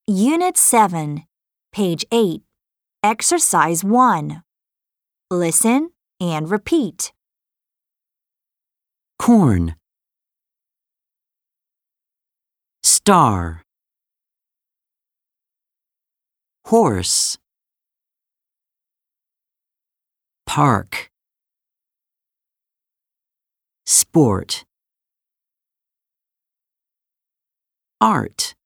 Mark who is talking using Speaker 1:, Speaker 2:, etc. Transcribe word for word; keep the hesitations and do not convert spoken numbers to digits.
Speaker 1: Unit seven, page eight, Exercise one. Listen and repeat.
Speaker 2: Corn. Star. Horse. Park. Sport. Art.